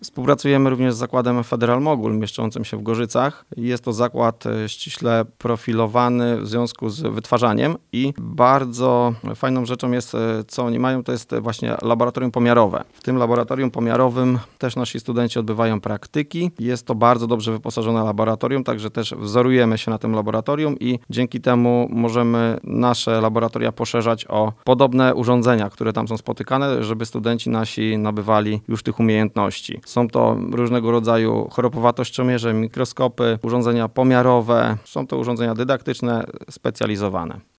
Współpracujemy również z zakładem Federal Mogul mieszczącym się w Gorzycach. Jest to zakład ściśle profilowany w związku z wytwarzaniem i bardzo fajną rzeczą jest, co oni mają, to jest właśnie laboratorium pomiarowe. W tym laboratorium pomiarowym też nasi studenci odbywają praktyki. Jest to bardzo dobrze wyposażone laboratorium, także też wzorujemy się na tym laboratorium i dzięki temu możemy nasze laboratoria poszerzać o podobne urządzenia, które tam są spotykane, żeby studenci nasi nabywali już tych umiejętności. Są to różnego rodzaju chropowatościomierze, mikroskopy, urządzenia pomiarowe. Są to urządzenia dydaktyczne, specjalizowane.